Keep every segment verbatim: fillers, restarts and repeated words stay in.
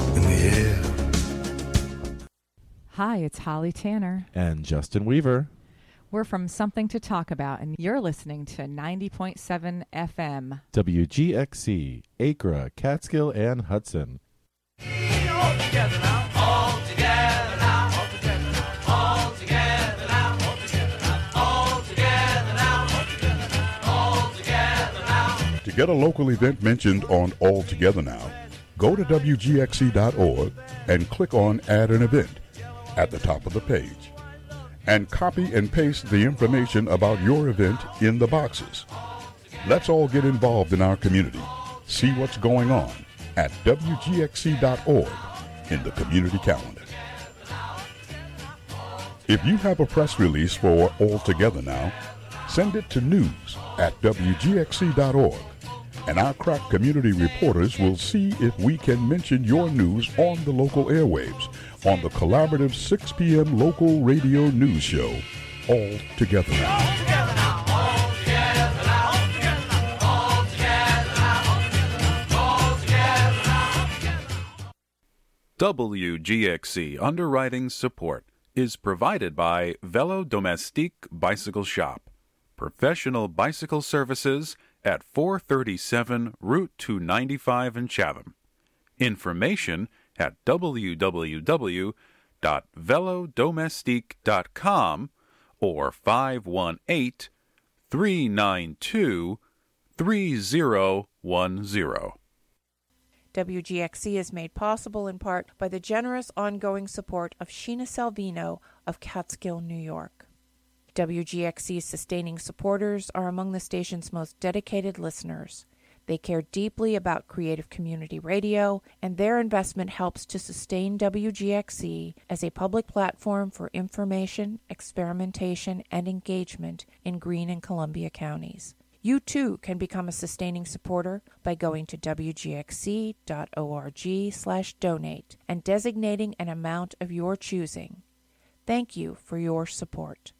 in the air. Hi, it's Holly Tanner. And Justin Weaver. We're from Something to Talk About, and you're listening to ninety point seven F M. W G X C, Acra, Catskill, and Hudson. All together now, all together now, all together now, all together now, all together now, all together now, all together now, all together now. To get a local event mentioned on All Together Now, go to W G X C dot org and click on Add an Event at the top of the page, and copy and paste the information about your event in the boxes. Let's all get involved in our community. See what's going on at W G X C dot org in the community calendar. If you have a press release for All Together Now, send it to news at W G X C dot org, and our crack community reporters will see if we can mention your news on the local airwaves on the collaborative six p.m. local radio news show, All Together Now. W G X C underwriting support is provided by Velo Domestique Bicycle Shop, professional bicycle services at four thirty-seven Route two ninety-five in Chatham. Information at w w w dot velodomestique dot com or five one eight, three nine two, three zero one zero. W G X C is made possible in part by the generous ongoing support of Sheena Salvino of Catskill, New York. W G X C's sustaining supporters are among the station's most dedicated listeners. They care deeply about creative community radio, and their investment helps to sustain W G X C as a public platform for information, experimentation, and engagement in Greene and Columbia counties. You too can become a sustaining supporter by going to w g x c dot org slash donate and designating an amount of your choosing. Thank you for your support.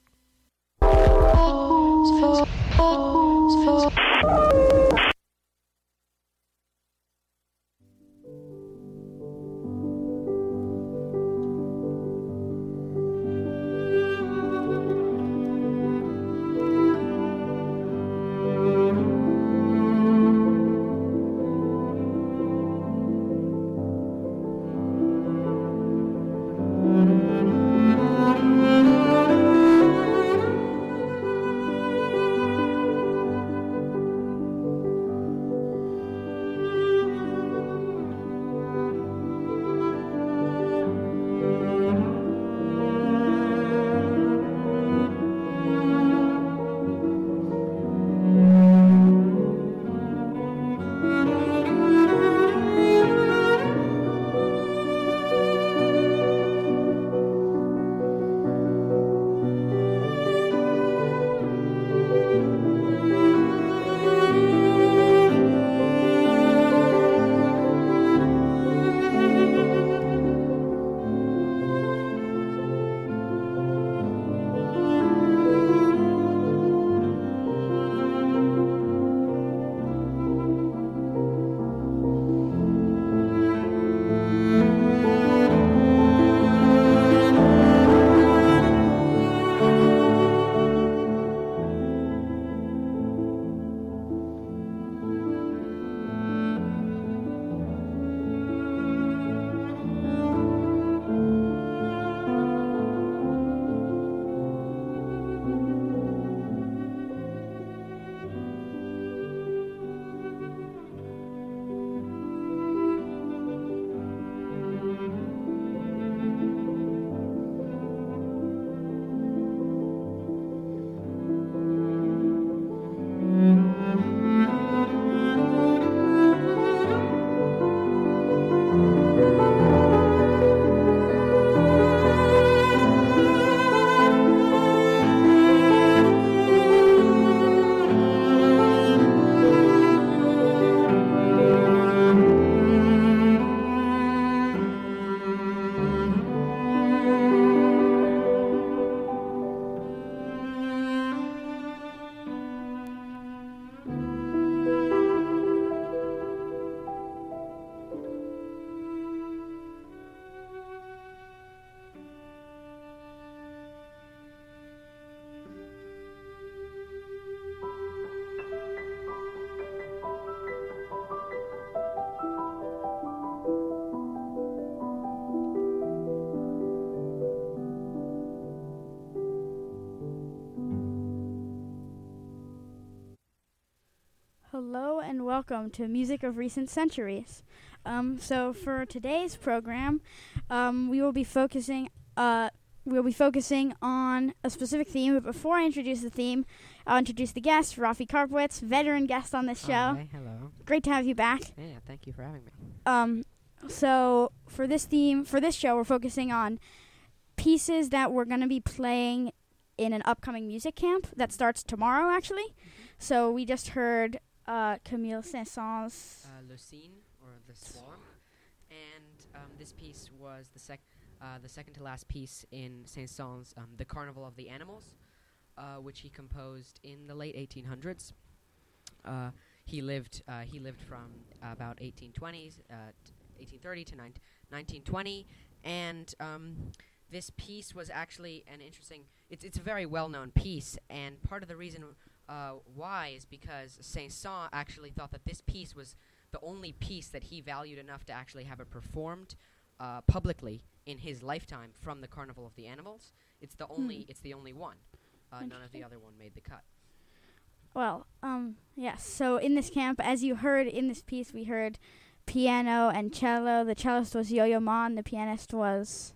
and welcome to Music of Recent Centuries. Um, so for today's program, um, we will be focusing uh, we'll be focusing on a specific theme. But before I introduce the theme, I'll introduce the guest, Rafi Karpowitz, veteran guest on this show. Hi, hello. Great to have you back. Yeah, thank you for having me. Um, so for this theme, for this show, we're focusing on pieces that we're going to be playing in an upcoming music camp that starts tomorrow, actually. Mm-hmm. So we just heard uh, Camille Saint-Saëns' Uh, Lucine, or The Swan. And um, this piece was the, sec- uh, the second to last piece in Saint-Saëns' um, The Carnival of the Animals, uh, which he composed in the late eighteen hundreds. Uh, he lived uh, he lived from about eighteen twenties, uh, t- eighteen thirty to nine- nineteen twenty, and um, this piece was actually an interesting. It's it's a very well-known piece, and part of the reason uh, why is because Saint-Saëns actually thought that this piece was the only piece that he valued enough to actually have it performed uh, publicly in his lifetime from the Carnival of the Animals. It's the only Hmm. it's the only one. Uh, none of the other one made the cut. Well, um, yes. So in this camp, as you heard in this piece, we heard piano and cello. The cellist was Yo-Yo Ma, and the pianist was,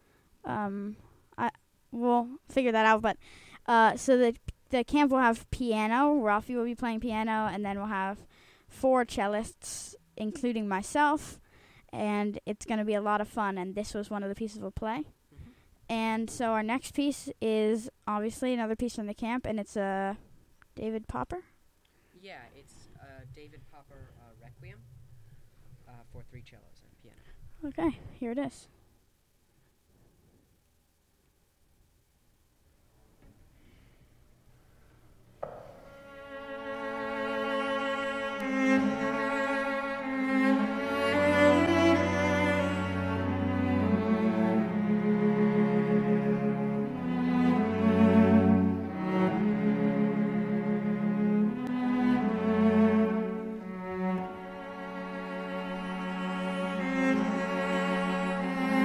um, I we'll figure that out. But uh, so the the camp will have piano. Rafi will be playing piano, and then we'll have four cellists, including myself, and it's going to be a lot of fun. And this was one of the pieces we'll play. Mm-hmm. And so our next piece is obviously another piece from the camp, and it's a David Popper. Yeah, it's uh, David Popper uh, Requiem uh, for three cellos and piano. Okay, here it is. Thank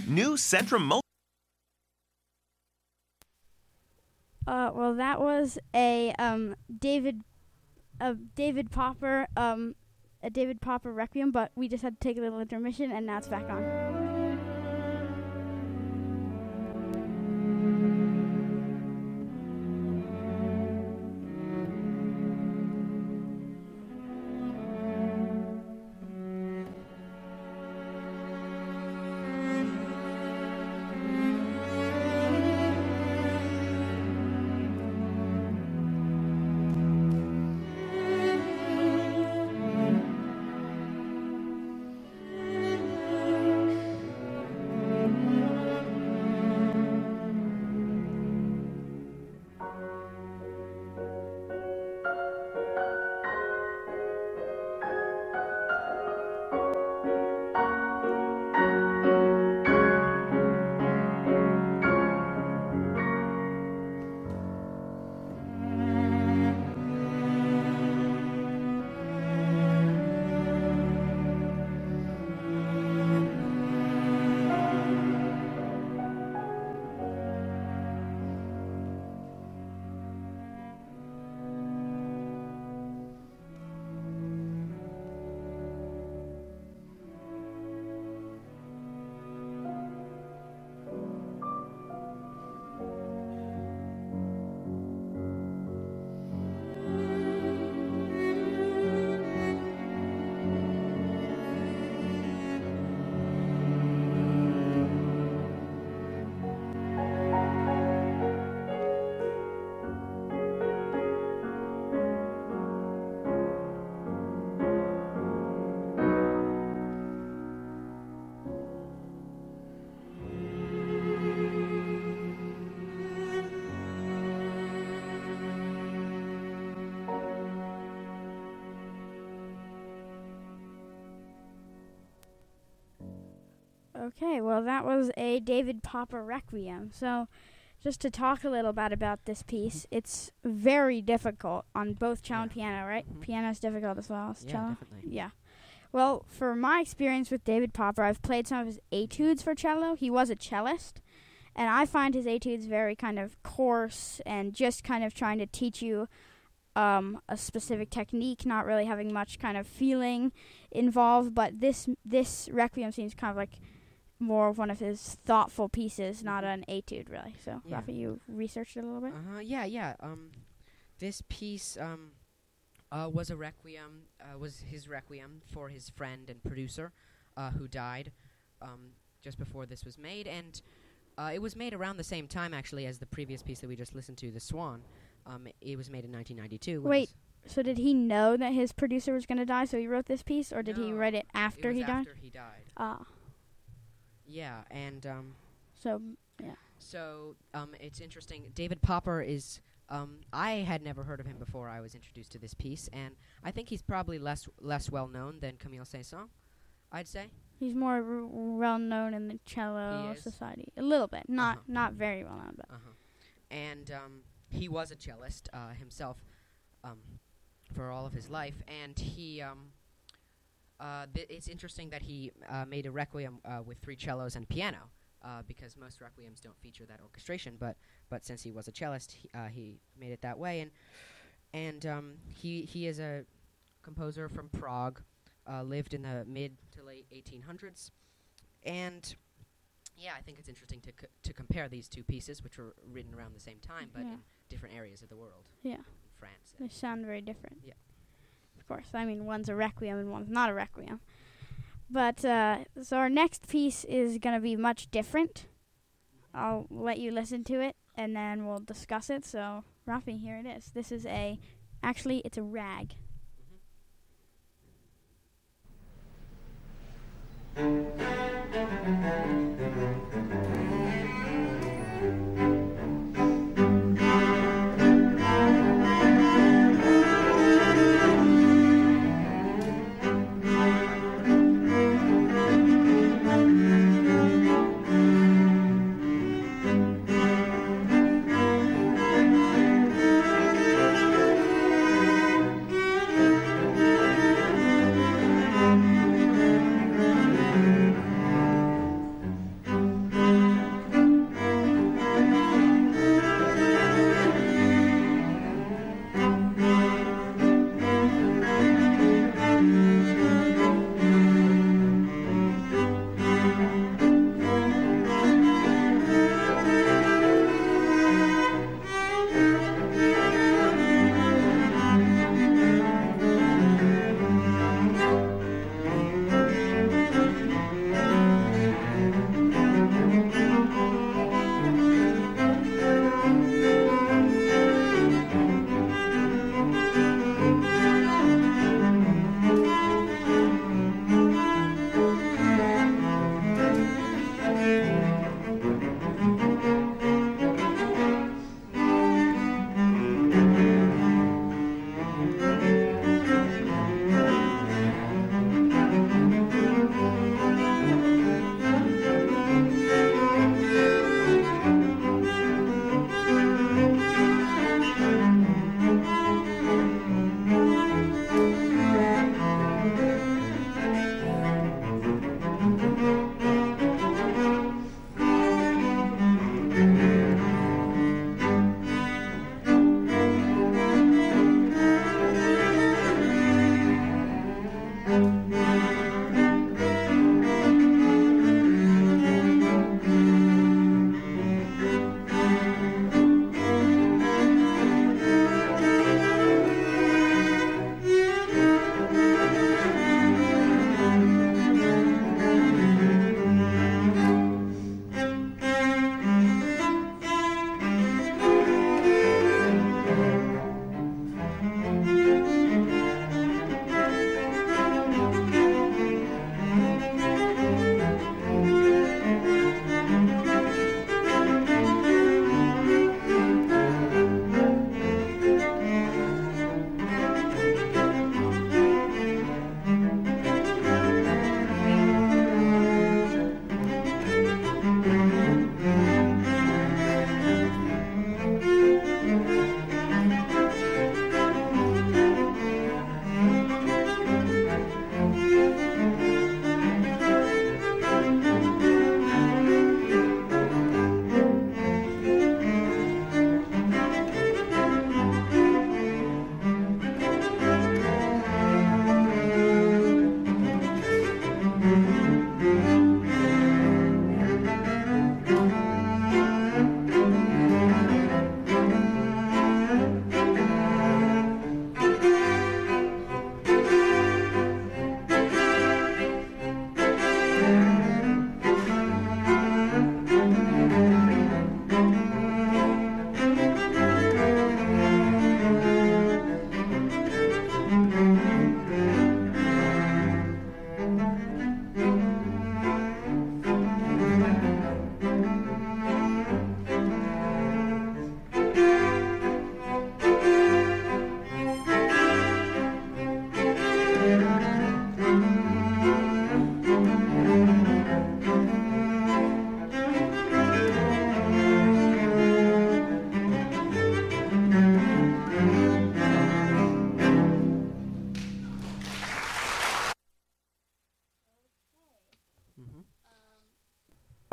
New Centrum Multi. Uh, well, that was a um David, a David Popper um, a David Popper Requiem, but we just had to take a little intermission, and now it's back on. Okay, well, that was a David Popper Requiem. So, just to talk a little bit about this piece, it's very difficult on both cello and piano, right? Mhm. Piano's difficult as well as Yeah, cello. definitely. Yeah. Well, for my experience with David Popper, I've played some of his etudes for cello. He was a cellist, and I find his etudes very kind of coarse and just kind of trying to teach you um, a specific technique, not really having much kind of feeling involved. But this this Requiem seems kind of like more of one of his thoughtful pieces, not an etude, really. So, Yeah. Rafa, you researched it a little bit? Uh-huh, yeah, yeah. Um, this piece um, uh, was a requiem, uh, was his requiem for his friend and producer, uh, who died um, just before this was made, and uh, it was made around the same time, actually, as the previous piece that we just listened to, The Swan. Um, it was made in nineteen ninety-two. when Wait, this- so did he know that his producer was going to die, so he wrote this piece, or did he No, write it it after was he died? after he died. Ah, Yeah, and um, so yeah. so um, it's interesting. David Popper is. Um, I had never heard of him before I was introduced to this piece, and I think he's probably less less well known than Camille Saint-Saëns, I'd say. He's more r- well known in the cello He is? society, a little bit, not Uh-huh. not very well known, but Uh-huh. And um, he was a cellist uh, himself um, for all of his life, and he. Um, uh, th- it's interesting that he uh, made a requiem uh, with three cellos and piano, uh, because most requiems don't feature that orchestration. But but since he was a cellist, he, uh, he made it that way, and and um, he he is a composer from Prague, uh, lived in the mid to late eighteen hundreds, and. Yeah, I think it's interesting to c- to compare these two pieces, which were written around the same time, but Yeah. in different areas of the world. Yeah. In France. they sound very different. Yeah. Of course, I mean, one's a requiem and one's not a requiem. But, uh, so our next piece is going to be much different. I'll let you listen to it, and then we'll discuss it. So, Rafi, here it is. This is a, actually, it's a rag.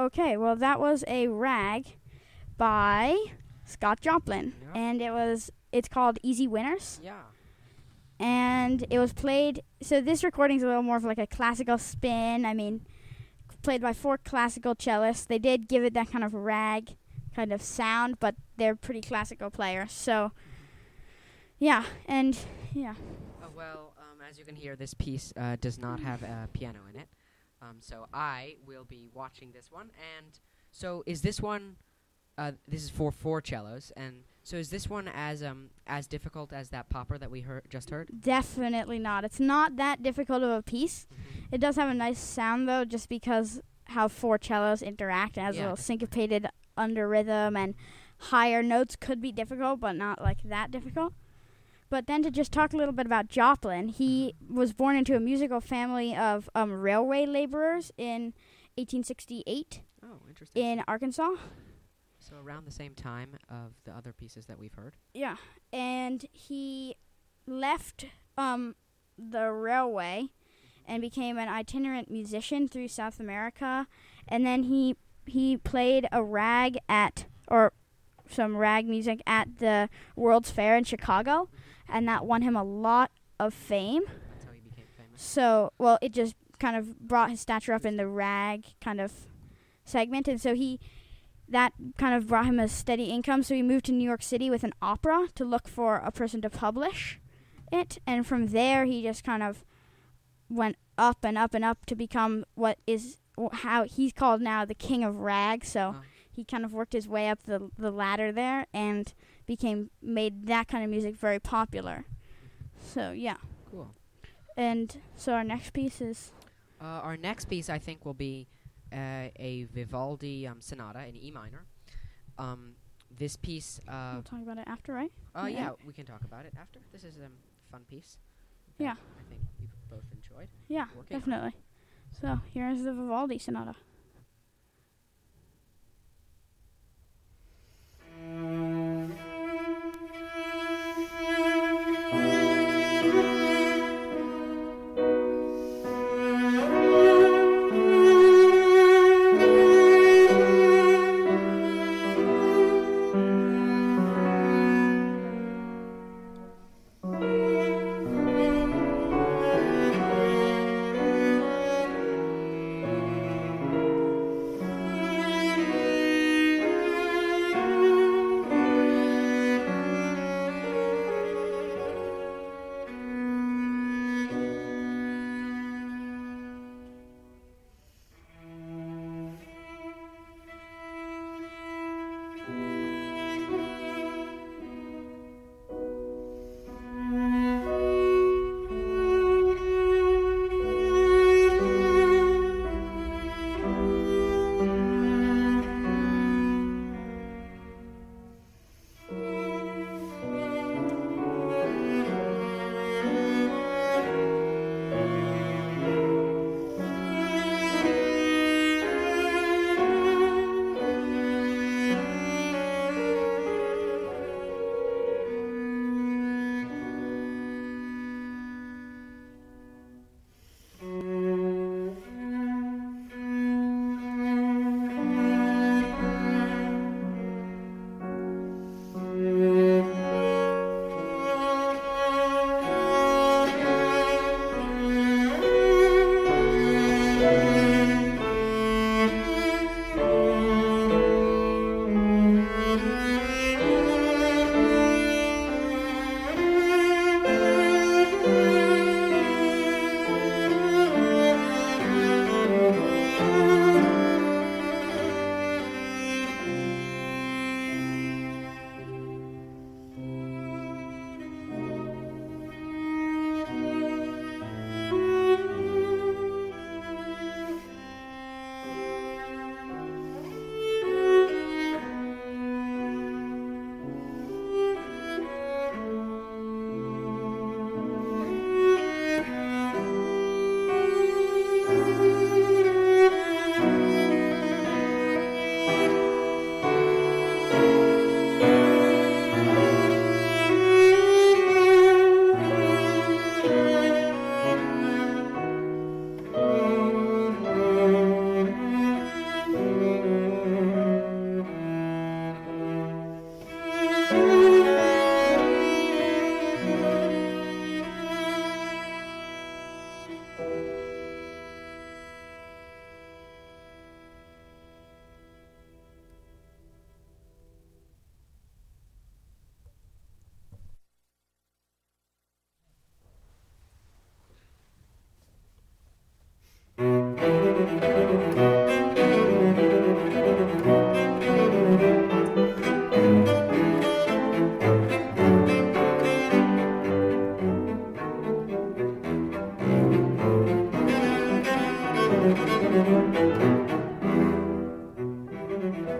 Okay, well, that was a rag by Scott Joplin, Yeah. and it was it's called Easy Winners, Yeah. and it was played. So this recording's a little more of like a classical spin. I mean, played by four classical cellists. They did give it that kind of rag kind of sound, but they're pretty classical players. So, yeah, and yeah. Uh, well, um, as you can hear, this piece uh, does not have a piano in it. Um, so I will be watching this one. And so is this one, uh, this is for four cellos. And so is this one as um as difficult as that popper that we heard just heard? Definitely not. It's not that difficult of a piece. It does have a nice sound, though, just because how four cellos interact. It has Yeah, a little definitely. syncopated under rhythm, and higher notes could be difficult, but not like that difficult. But then to just talk a little bit about Joplin, he was born into a musical family of um, railway laborers in eighteen sixty-eight Oh, interesting. in Arkansas. So around the same time of the other pieces that we've heard. Yeah, and he left um, the railway and became an itinerant musician through South America, and then he he played a rag at or some rag music at the World's Fair in Chicago, and that won him a lot of fame. That's how he became famous. So, well, it just kind of brought his stature up in the rag kind of segment, and so he that kind of brought him a steady income. So he moved to New York City with an opera to look for a person to publish it, and from there he just kind of went up and up and up to become what is wh- how he's called now the king of rag. So Oh. he kind of worked his way up the the ladder there and became made that kind of music very popular. So yeah, Cool. and so our next piece is Uh, our next piece, I think, will be uh, a Vivaldi um, sonata in E minor. Um, this piece, uh, we'll talk about it after, right? uh, yeah. yeah, we can talk about it after. This is a um, fun piece. that Yeah. I think we've both enjoyed. Yeah, working on. definitely. So here's the Vivaldi sonata.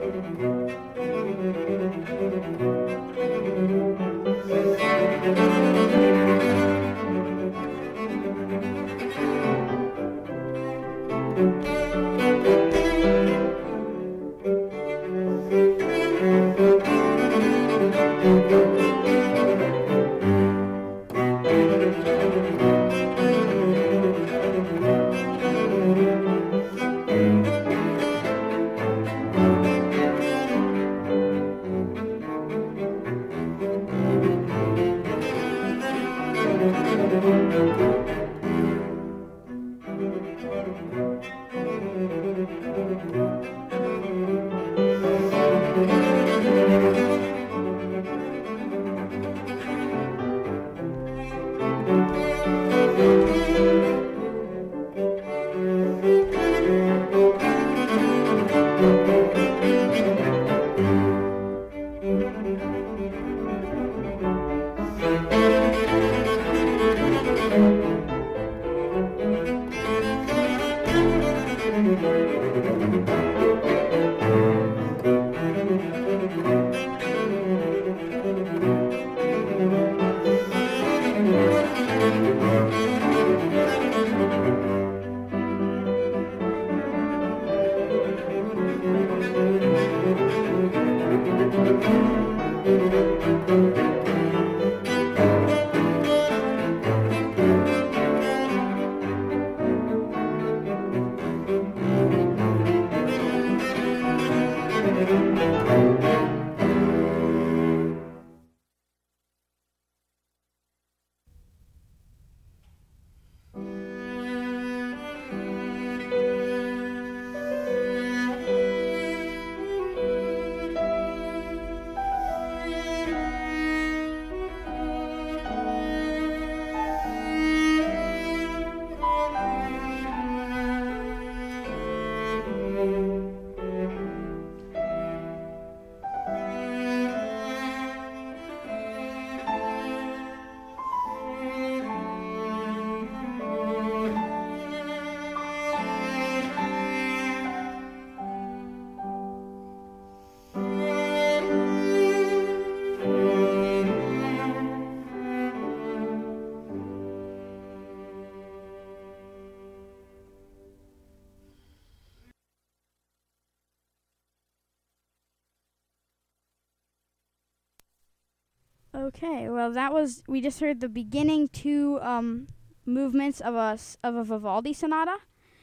Okay, well, that was, we just heard the beginning two um, movements of a, s- of a Vivaldi sonata,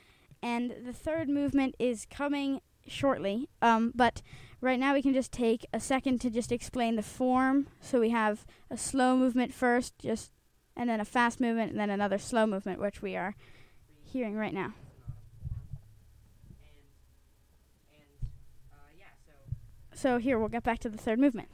and the third movement is coming shortly, um, but right now we can just take a second to just explain the form. So we have a slow movement first, just, and then a fast movement, and then another slow movement, which we are hearing right now. So here, we'll get back to the third movement.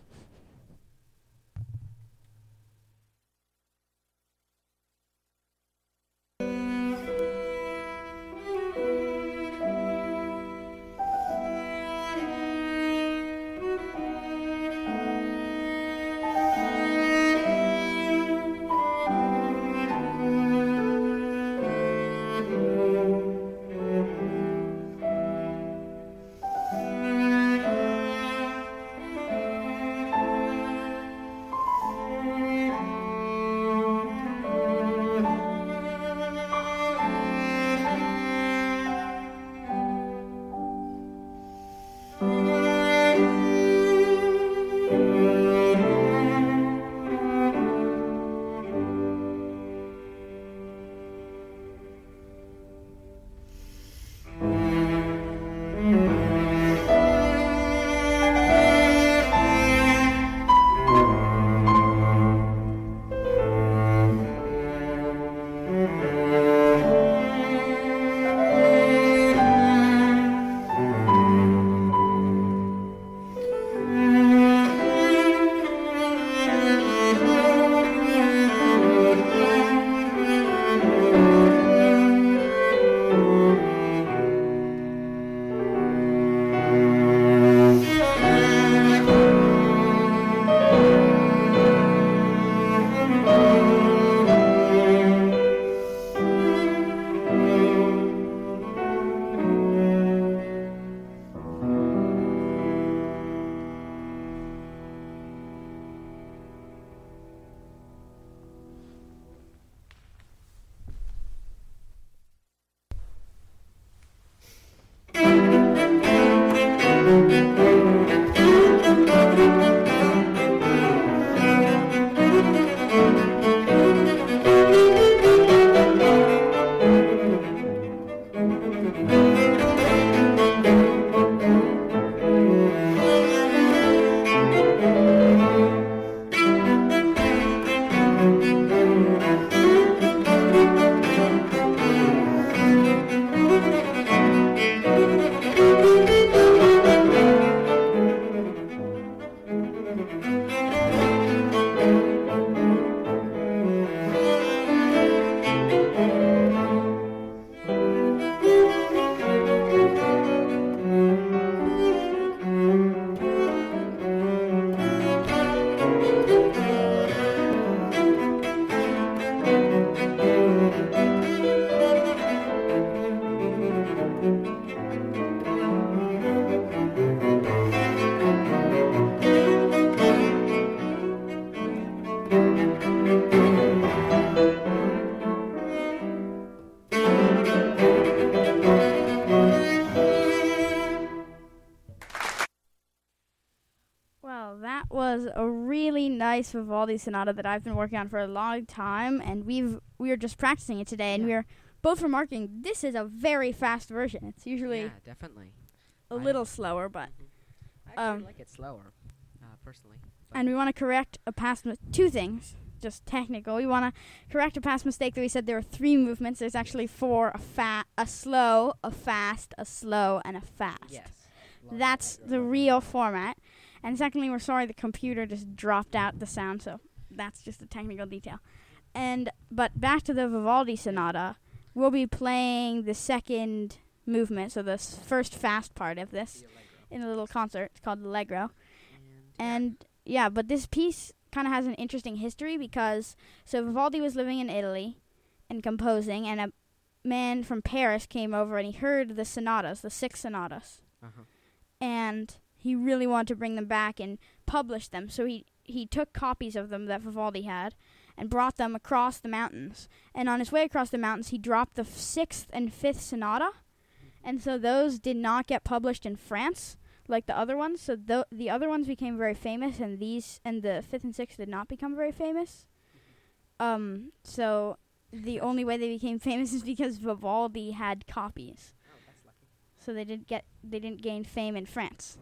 That was a really nice Vivaldi sonata that I've been working on for a long time, and we've we were just practicing it today, and Yeah. we were both remarking this is a very fast version. It's usually Yeah, definitely. a I- little slower, but Mhm. I actually um, like it slower, uh, personally. but- and we want to correct a past mis- two things, just technical. We want to correct a past mistake that we said there were three movements. There's actually four: a fa- a slow, a fast, a slow, and a fast. Yes. That's the real format. And secondly, we're sorry the computer just dropped out the sound, so that's just a technical detail. And but back to the Vivaldi sonata, we'll be playing the second movement, so the s- first fast part of this, in a little concert. It's called Allegro. And yeah, but this piece kind of has an interesting history because so Vivaldi was living in Italy and composing, and a man from Paris came over and he heard the sonatas, the six sonatas, Uh-huh. and he really wanted to bring them back and publish them. So he, he took copies of them that Vivaldi had and brought them across the mountains. And on his way across the mountains, he dropped the f- sixth and fifth sonata, and so those did not get published in France like the other ones. So th- the other ones became very famous, and these and the fifth and sixth did not become very famous. Um, so the only way they became famous is because Vivaldi had copies. Oh, that's lucky. So they didn't get they didn't gain fame in France.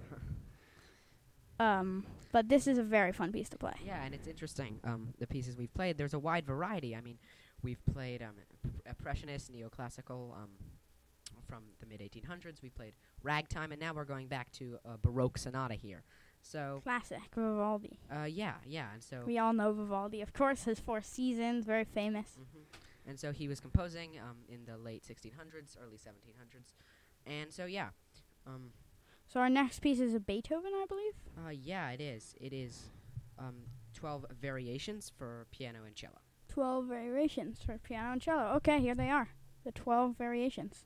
Um, but this is a very fun piece to play. Yeah, and it's interesting. Um, the pieces we've played, there's a wide variety. I mean, we've played um, p- impressionist, neoclassical, um, from the mid eighteen hundreds. We played ragtime, and now we're going back to a Baroque sonata here. So, Classic Vivaldi. uh, yeah, yeah, and so, We all know Vivaldi, of course. His Four Seasons, very famous. Mhm. and so he was composing um, in the late sixteen hundreds, early seventeen hundreds, and so yeah, um, So our next piece is a Beethoven, I believe. uh, yeah, it is. It is um, twelve variations for piano and cello. Twelve variations for piano and cello. Okay, here they are. The twelve variations.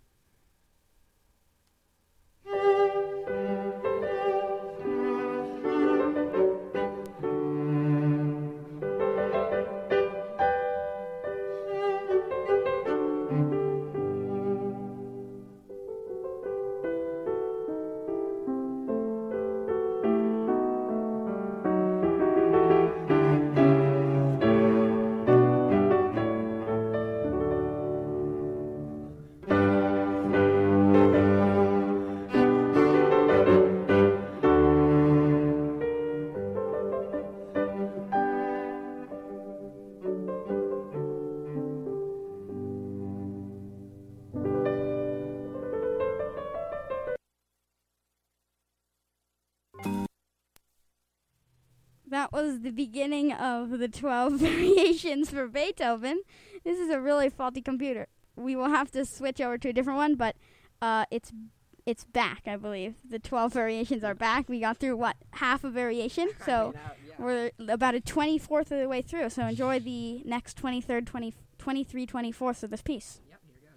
That was the beginning of the twelve variations for Beethoven. This is a really faulty computer. We will have to switch over to a different one, but uh, it's it's back, I believe. The twelve variations are back. We got through, what, half a variation? So we're about a twenty-fourth of the way through. So enjoy the next twenty-third, twenty, twenty-three, twenty-fourths of this piece. Yep, here goes.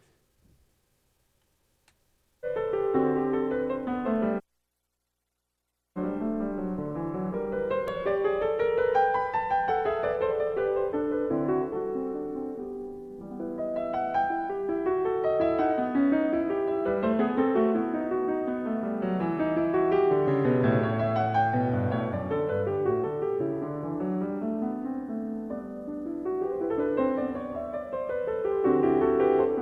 Thank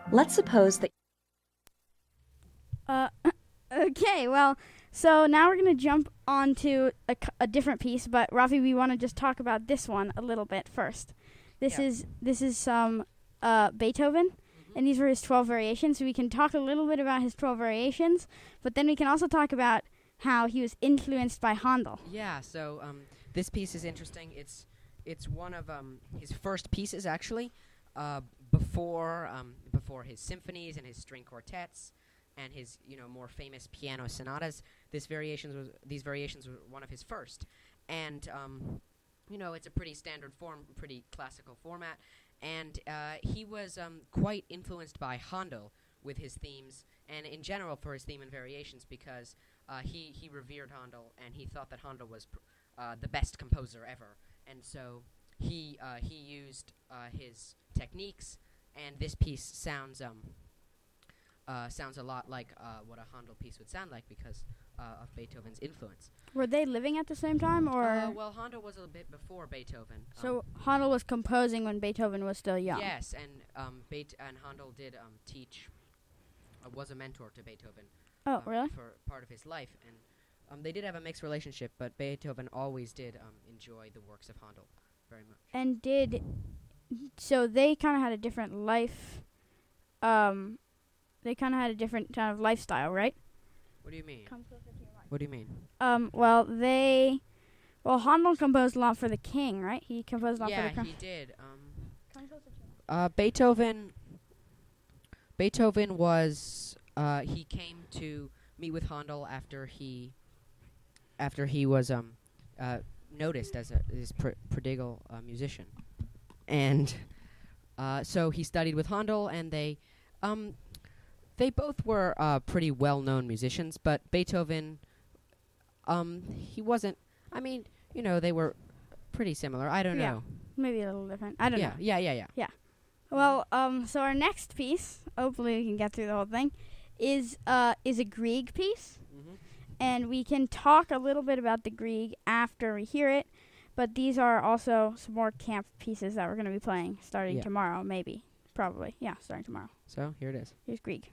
Let's suppose that Uh, okay, well, so now we're going to jump onto a, c- a different piece, but Rafi, we want to just talk about this one a little bit first. This Yeah. is this is some uh, Beethoven, and these were his twelve variations, so we can talk a little bit about his twelve variations, but then we can also talk about how he was influenced by Handel. Yeah, so um, this piece is interesting. It's it's one of um, his first pieces, actually, uh, before um, before his symphonies and his string quartets and his you know more famous piano sonatas. This variations was these variations were one of his first, and um, you know it's a pretty standard form, pretty classical format, and uh, he was um, quite influenced by Handel with his themes, and in general for his theme and variations, because uh, he he revered Handel, and he thought that Handel was pr- uh, the best composer ever, and so he uh, he used uh, his techniques, and this piece sounds um uh, sounds a lot like uh, what a Handel piece would sound like because uh, of Beethoven's influence. Were they living at the same time, or Uh, well, Handel was a bit before Beethoven. um, so Handel was composing when Beethoven was still young? Yes, and um, Beet- and Handel did um, teach, uh, was a mentor to Beethoven. Oh, um, really? For part of his life, and um, they did have a mixed relationship, but Beethoven always did um, enjoy the works of Handel very much. And did so they kind of had a different life. Um, they kind of had a different kind of lifestyle, right? What do you mean? What do you mean? Um, well, they, well, Handel composed a lot for the king, right? He composed a lot Yeah, for the crown. he did. Um, uh, Beethoven. Beethoven was. Uh, he came to meet with Handel after he. After he was um, uh, noticed as a this pr- prodigal uh, musician, and uh, so he studied with Handel, and they, um, they both were uh, pretty well-known musicians, but Beethoven. Um, he wasn't. I mean, you know, they were pretty similar. I don't Yeah. know. Maybe a little different. I don't yeah, know. yeah, yeah, yeah. Well, um, so our next piece, hopefully we can get through the whole thing, is uh is a Grieg piece, Mm-hmm. and we can talk a little bit about the Grieg after we hear it. But these are also some more camp pieces that we're going to be playing starting Yeah. tomorrow, maybe, probably, yeah, starting tomorrow. So here it is. Here's Grieg.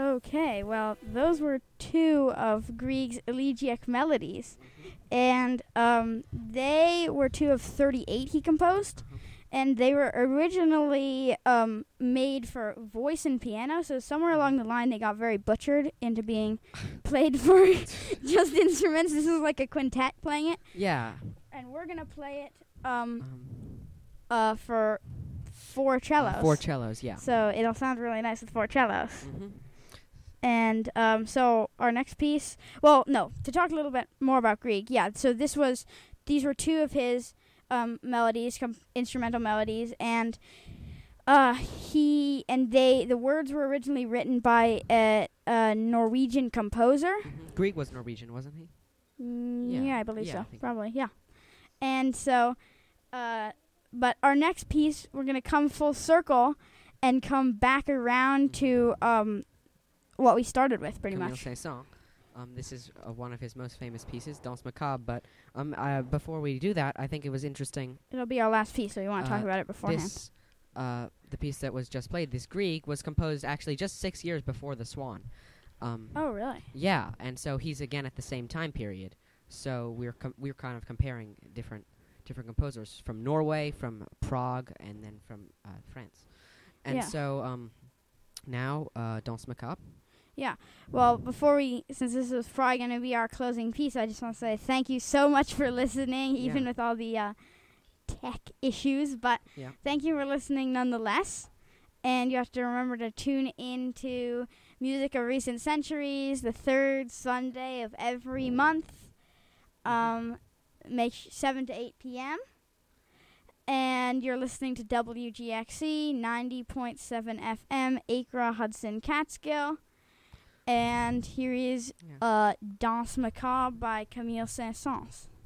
Okay, well, those were two of Grieg's elegiac melodies, and um, they were two of thirty-eight he composed, and they were originally um, made for voice and piano, so somewhere along the line they got very butchered into being played for just instruments. This is like a quintet playing it, Yeah. and we're going to play it um, Um, uh, for four cellos. uh, four cellos, yeah. So it'll sound really nice with four cellos. hmm And um, so our next piece, well, no, to talk a little bit more about Grieg, yeah. So this was, these were two of his um, melodies, com- instrumental melodies, and uh, he and they, the words were originally written by a, a Norwegian composer. hmm Grieg was Norwegian, wasn't he? Mm, Yeah. yeah. I believe Yeah, so, I think- probably, yeah. And so, uh, but our next piece, we're gonna come full circle and come back around to um, what we started with, pretty Camille much. Saint-Saëns. Um, this is uh, one of his most famous pieces, Danse Macabre. But um, uh, before we do that, I think it was interesting. It'll be our last piece, so you want to talk Uh, about it beforehand. This, uh, the piece that was just played, this Grieg, was composed actually just six years before The Swan. Um, Oh, really? Yeah, and so he's again at the same time period. So we're com- we're kind of comparing different different composers from Norway, from Prague, and then from uh, France. And Yeah. so um, now uh, Danse Macabre. Well, before we, since this is probably going to be our closing piece, I just want to say thank you so much for listening, even Yeah. with all the uh, tech issues. But Yeah. thank you for listening nonetheless. And you have to remember to tune in to Music of Recent Centuries, the third Sunday of every month, um, make sh- seven to eight p.m. And you're listening to W G X C ninety point seven F M, Acra, Hudson, Catskill. And here is Yeah. uh, Danse Macabre by Camille Saint-Saëns.